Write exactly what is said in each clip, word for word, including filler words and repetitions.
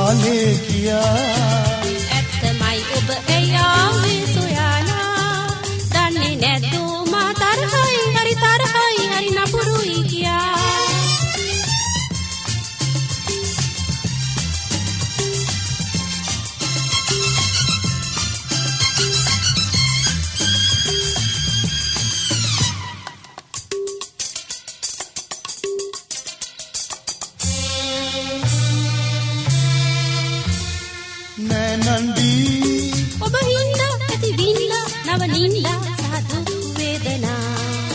ආලේ කියා ඇත්තමයි ඔබ එයි ආවේ සොයාලා දන්නේ නැද්ද මා තරහයි හරි තරහයි හරි නපුරුයි කියා නන්දි ඔබ හින්දා ඇති වින්දා නව නින්දා සහ දුක් වේදනා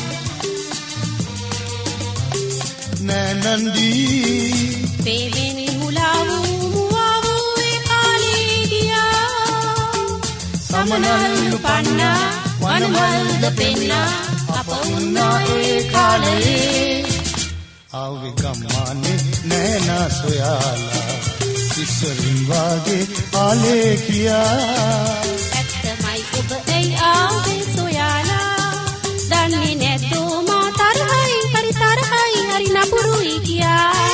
නෑ නන්දි ප්‍රේමෙන් මුලා වූ මුවා වූ ඒ කාලේ ගියා සමනල්ලු පන්නා වනවල්ද පෙන්නා අප උන්නා ඒ කාලේ ආවේ ගම්මානේ නෑ නා සොයාලා ඉස්සරින් වාගේ ආලේ කියා ඇත්තමයි ඔබ එයි ආවේ සොයාලා දන්නේ නැද්ද මා තරහයි හරි තරහයි හරි නපුරුයි කියා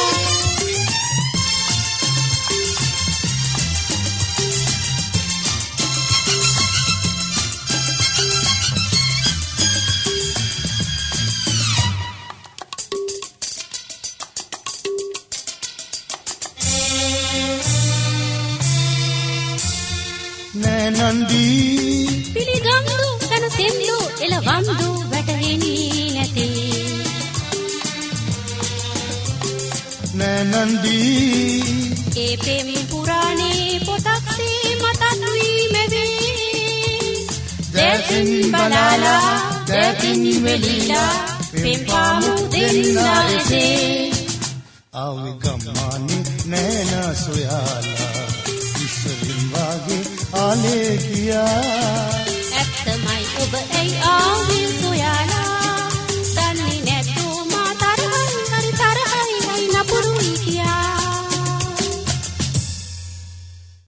නන්දි පිළිගම්දු තන සෙන්දු එළවම්දු වැටහෙන්නේ නැති නෑ නන්දි ඒ පෙම් පුරාණේ පොතක්සේ මතක් වී මෙවේ දැසින් බලාලා දැකින් වෙලිලා පෙම් පාමු දෙන්නා එසේ ආවේ ගම්මානේ නෑ නා සොයාලා ඉස්සරින් වාගේ ආලේ කියා